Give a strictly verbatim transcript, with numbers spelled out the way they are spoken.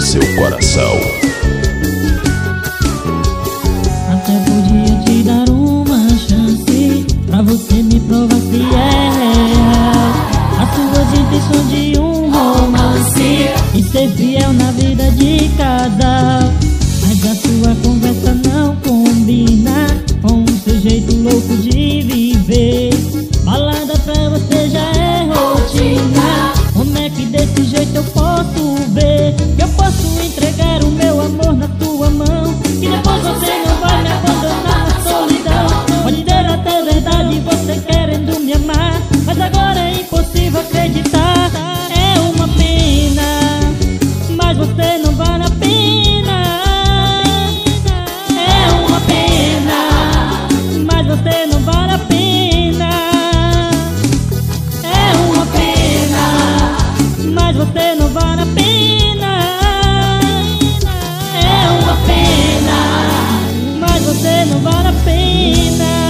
seu coração. Até podia te dar uma chance pra você me provar se é real as suas intenções de um romance e ser fiel na vida de casal. Mas a sua conversa não combina com o seu jeito louco de viver. Balada pra você já é rotina. Como é que desse jeito eu posso ver que eu posso entregar o meu amor na tua mão, que depois você não vai me abandonar na solidão? Pode ter até verdade você querendo me amar, mas agora é impossível acreditar. É uma pena, mas você não vale a pena. É uma pena, mas você não vale a pena. É uma pena, mas você não vale a pena. É uma pena, mas você não vale a pena.